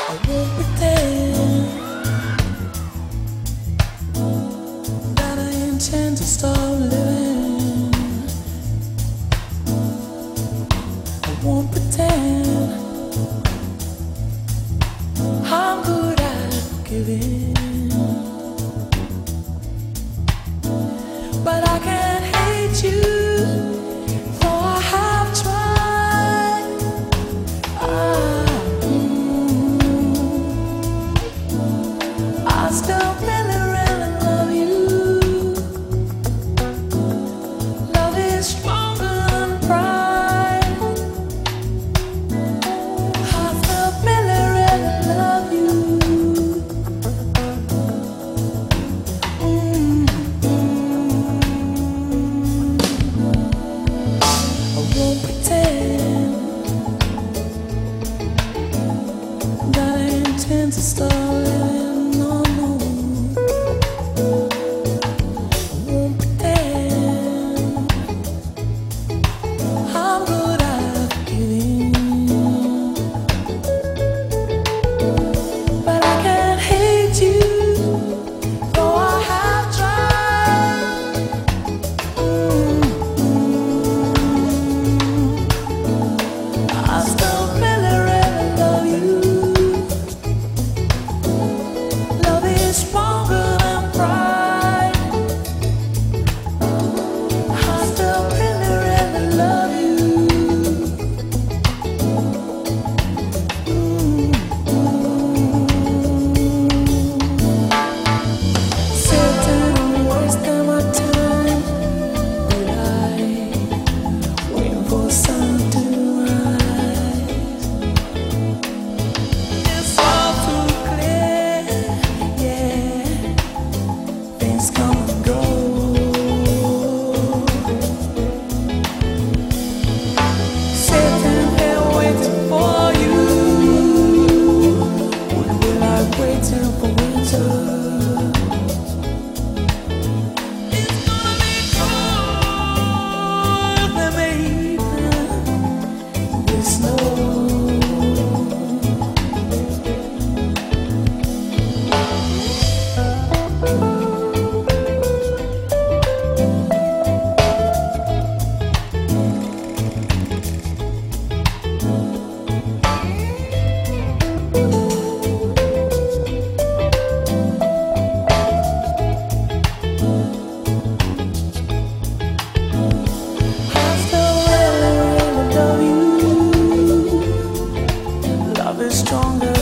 I won't pretend that I intend to stop living. I won't pretend I'm good at forgiving, but I can't hate you. I still really, really love you. Love is stronger than pride. I still really, really love you. I won't pretend that I intend to stop living. Stronger